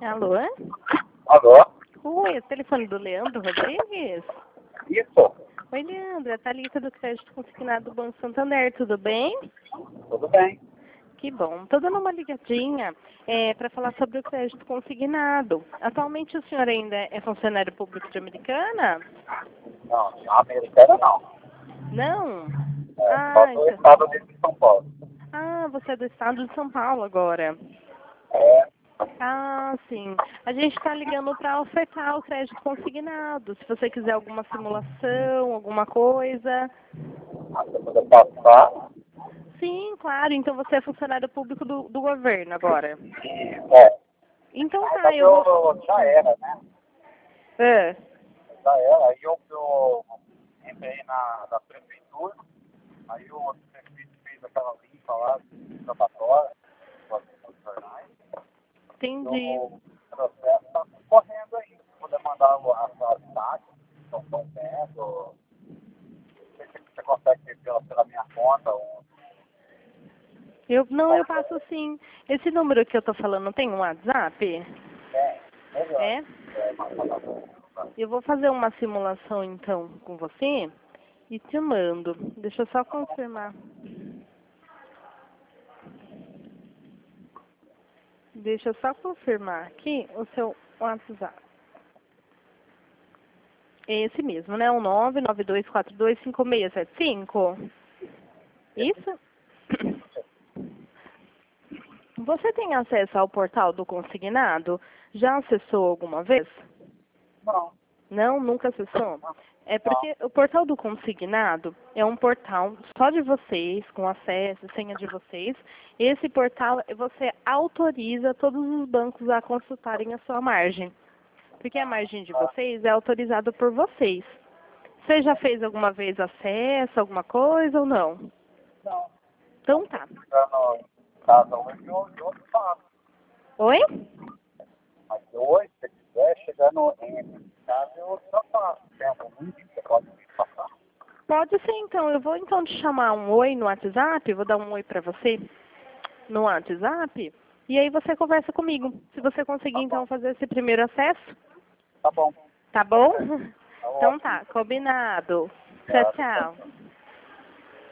Alô? Alô? Oi, é o telefone do Leandro Rodrigues? Isso? Oi, Leandro, é a Thalita do Crédito Consignado do Banco Santander, tudo bem? Tudo bem. Que bom. Tô dando uma ligadinha para falar sobre o crédito consignado. Atualmente o senhor ainda é funcionário público de Americana? Não, a americana não. Não? Só Ah, do então. estado de São Paulo. Ah, você é do estado de São Paulo agora. É, Ah, sim. A gente está ligando para ofertar o crédito consignado. Se você quiser alguma simulação, alguma coisa. a segunda passar. Sim, claro. Então você é funcionário público do governo agora. É, Então mas tá, eu vou. eu já era, né? É. Já era. Aí eu entrei na prefeitura, aí o prefeito fez aquela limpa lá, escapatória, os jornais. Entendi. O processo está correndo aí. Se puder mandar as taxas que estão correndo, não sei se você consegue ver pela minha conta. Eu passo sim. Esse número que eu tô falando tem um WhatsApp? Melhor. É? Eu vou fazer uma simulação então com você e te mando. Deixa eu só confirmar. Deixa eu só confirmar aqui o seu WhatsApp. É esse mesmo, né? O 992425675. Isso? Você tem acesso ao portal do consignado? Já acessou alguma vez? Não, Não, nunca acessou? É porque o portal do consignado é um portal só de vocês, com acesso, senha de vocês. Esse portal você autoriza todos os bancos a consultarem a sua margem. Porque a margem de vocês é autorizada por vocês. Você já fez alguma vez acesso, alguma coisa ou não? não. Então tá. Chegando em casa hoje, eu faço. Oi? Mas hoje, se quiser, chegando em casa, eu já faço. Tem algum link que você pode me passar? Pode ser então. Eu vou então te chamar um oi no WhatsApp, vou dar um oi pra você no WhatsApp, e aí você conversa comigo. Se você conseguir então fazer esse primeiro acesso, Tá bom. tá bom? Tá Então ótimo. tá, combinado. Tchau, Obrigado. tchau.